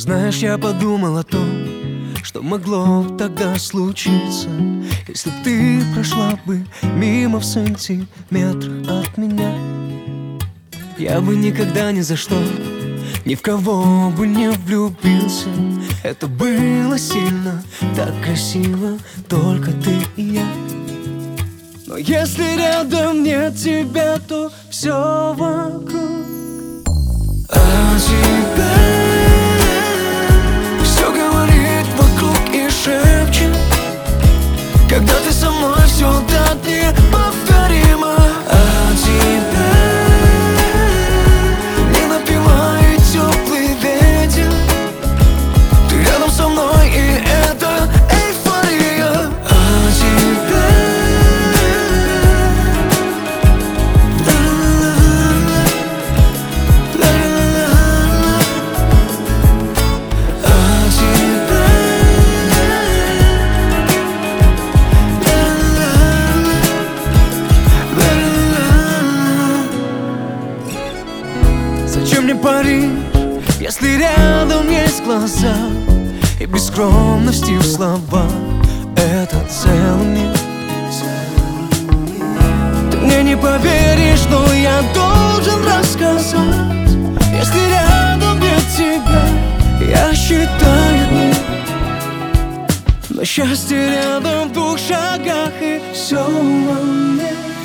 Знаешь, я подумал о том, что могло тогда случиться, если б ты прошла бы мимо в сантиметрах от меня. Я бы никогда ни за что ни в кого бы не влюбился. Это было сильно, так красиво, только ты и я. Но если рядом нет тебя, то все вокруг о тебе. Все говорит вокруг и шепчет, когда ты со мной, все так неповторимо. О тебе не напевает теплый ветер, ты рядом со мной, и это эйфория. О тебе зачем мне Париж, если рядом есть глаза и без скромности в словах это целый мир. Ты мне не поверишь, но я должен рассказать. Если рядом нет тебя, я считаю дни, но счастье рядом в 2 шагах, и все во мне.